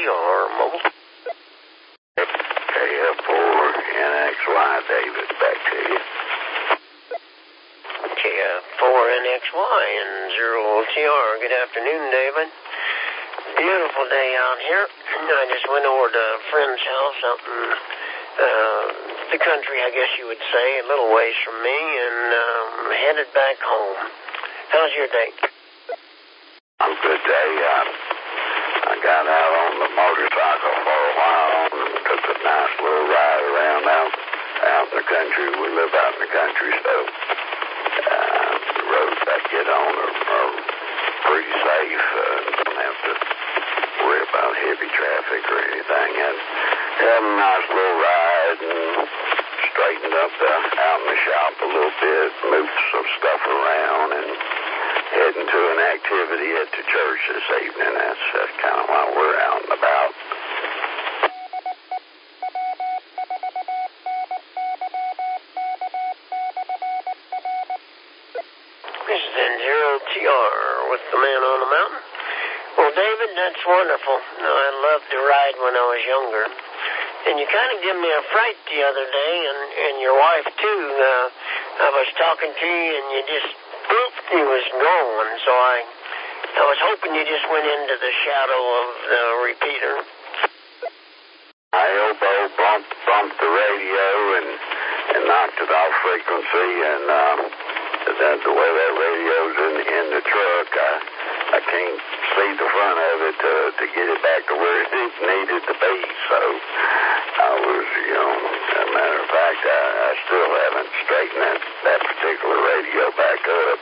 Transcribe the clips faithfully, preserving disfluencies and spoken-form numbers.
R Mobile. K F four N X Y, David, back to you. K F four N X Y and zero T R. Good afternoon, David. Beautiful day out here. I just went over to a friend's house out in uh, the country, I guess you would say, a little ways from me, and um, headed back home. How's your day? A good day. I, I got out on the motorcycle for a while and took a nice little ride around out, out in the country. We live out in the country, so uh, the roads I get on are, are pretty safe. Uh, don't have to worry about heavy traffic or anything. And had a nice little ride and straightened up the, out in the shop a little bit, moved some stuff around, and heading to an activity at the church this evening. That's, that's kind of why we're out and about. This is then zero T R with the man on the mountain. Well, David, that's wonderful. I loved to ride when I was younger. And you kind of gave me a fright the other day, and, and your wife, too. Uh, I was talking to you, and you just, boop, he was gone. So I I was hoping you just went into the shadow of the repeater. I elbow bumped, bumped the radio and, and knocked it off frequency, and um, the, the way that radio's in, in the truck, I, I can't see the front of it to, to get it back to where it needed to be. So I was, you know, as a matter of fact, I, I still haven't straightened that, that particular radio back up.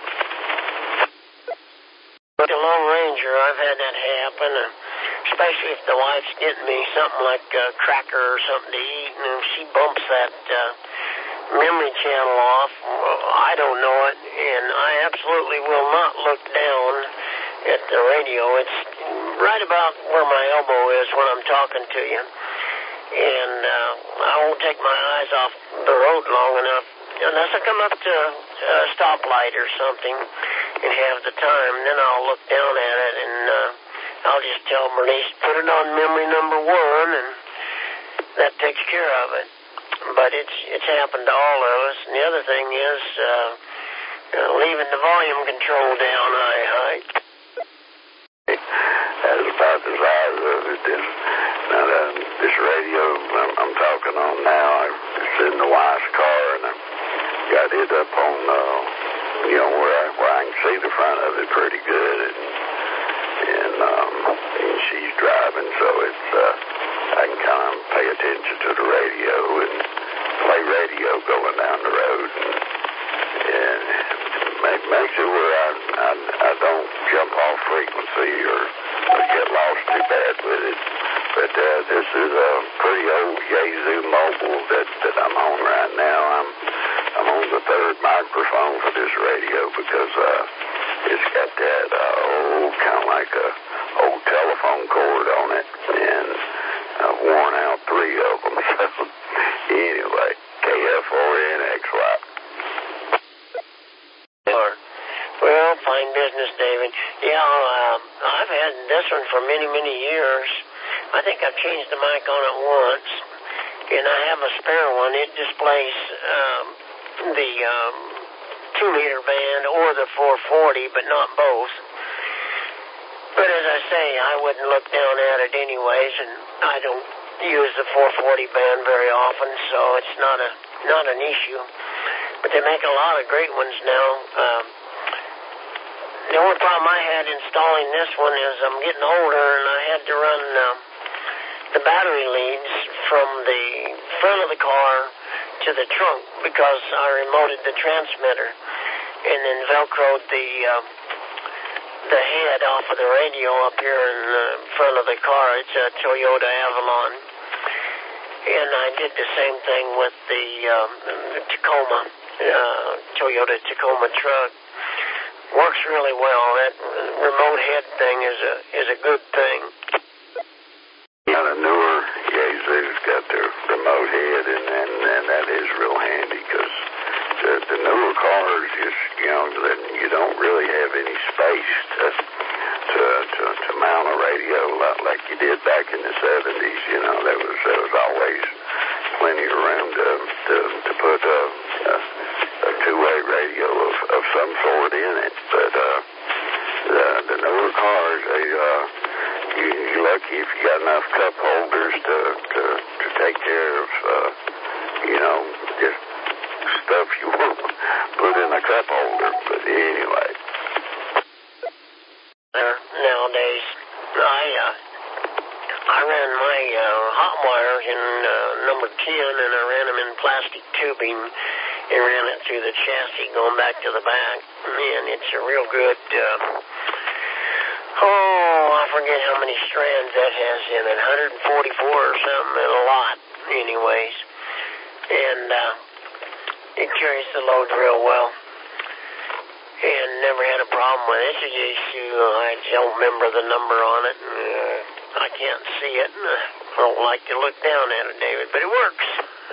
With a Lone Ranger, I've had that happen, uh, especially if the wife's getting me something like a cracker or something to eat, and if she bumps that uh, memory channel off, well, I don't know it, and I absolutely will not look down at the radio. It's right about where my elbow is when I'm talking to you, and uh, I won't take my eyes off the road long enough unless I come up to a stoplight or something and have the time. Then I'll look down at it, and uh, I'll just tell Bernice, put it on memory number one, and that takes care of it. But it's it's happened to all of us. And the other thing is uh, uh, leaving the volume control down high, high. That's about the size of it. This, now, uh, this radio I'm, I'm talking on now, it's in the wife's car, and I got it up on, uh, you know, where I, where I can see the front of it pretty good, and, and, um, and she's driving, so it's, uh, I can kind of pay attention to the radio and play radio going down the road, and, and make, makes it where I, I, I don't jump off frequency or, or get lost too bad with it. But uh, this is a pretty old Yaesu mobile that, that I'm on right now. I'm I'm on the third microphone for this radio because uh, it's got that uh, old, kind of like a old telephone cord on it, and I've worn out three of them. So anyway, K F four N X Y. Well, fine business, David. Yeah, uh, I've had this one for many, many years. I think I've changed the mic on it once, and I have a spare one. It displays um, the um, two-meter band or the four forty, but not both. But as I say, I wouldn't look down at it anyways, and I don't use the four forty band very often, so it's not a not an issue. But they make a lot of great ones now. Um, the only problem I had installing this one is I'm getting older, and I had to run uh, the battery leads from the front of the car to the trunk because I remoted the transmitter and then velcroed the uh, the head off of the radio up here in the front of the car. It's a Toyota Avalon. And I did the same thing with the, um, the Tacoma, uh, Toyota Tacoma truck. Works really well. That remote head thing is a is a good thing. Yeah, the newer Yaesu's got the remote head, and, and, and that is real handy because the, the newer cars, just, you know, you don't really have any space to to to, to mount a radio like, like you did did back in the seventies. You know, there was there was always plenty of room to to, to put a, a, a two-way radio of, of some sort in it. But uh, the the newer cars, they uh, you, you're lucky if you got enough cup holders to to, to take care of uh, you know just stuff you want to put in a cup holder. But anyway. Nowadays, I uh, I ran my uh, hot wires in uh, number ten, and I ran them in plastic tubing and ran it through the chassis going back to the back. And it's a real good, uh, oh, I forget how many strands that has in it, one hundred forty-four or something, and a lot, anyways. And uh, it carries the load real well. And never had a problem with it. It's just issue. I don't remember the number on it. Uh, I can't see it. I don't like to look down at it, David, but it works.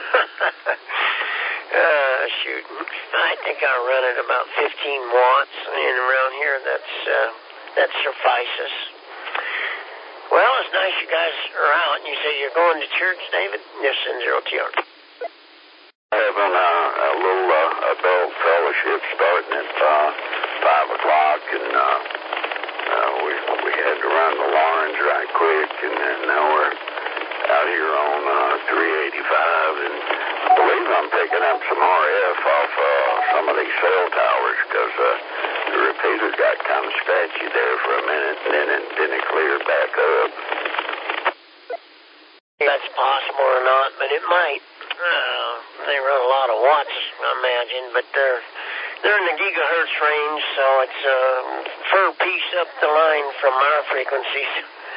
uh, shoot. I think I run it about fifteen watts, and around here that's uh, that suffices. Well, it's nice you guys are out. You say you're going to church, David? Yes, in zero T R. Having a, a little uh, adult fellowship starting at uh, five o'clock, and uh, uh, we we had to run the Lawrence right quick, and then now we're out here on uh, three eighty-five, and I believe I'm picking up some R F off uh, some of these cell towers, because uh, the repeater got kind of scratchy there for a minute, and then it, then it cleared back up. That's possible or not, but it might. Uh, they run a lot of watts, I imagine, but they're they're in the gigahertz range, so it's a fur piece up the line from our frequencies.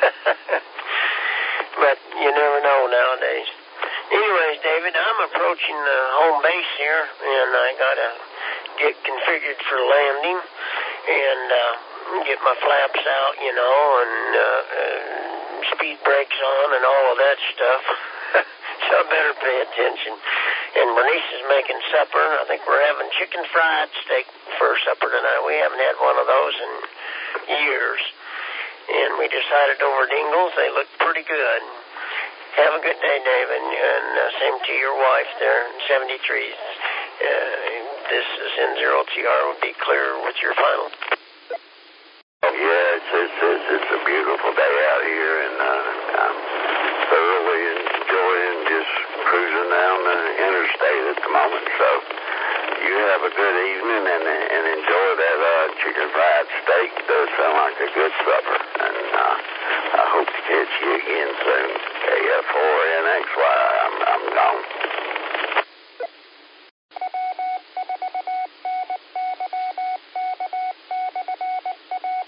But you never know nowadays. Anyways, David, I'm approaching the home base here, and I gotta get configured for landing and uh, get my flaps out, you know, and uh, uh, speed brakes on and all of that stuff. So I better pay attention. And Bernice is making supper. I think we're having chicken fried steak for supper tonight. We haven't had one of those in years. And we decided over at Ingles they look pretty good. Have a good day, David. And uh, same to your wife there in seventy-three. Uh, this is in zero T R. Would be clear with your final. Oh, yeah, it's, it's, it's, it's a beautiful day out here, and uh,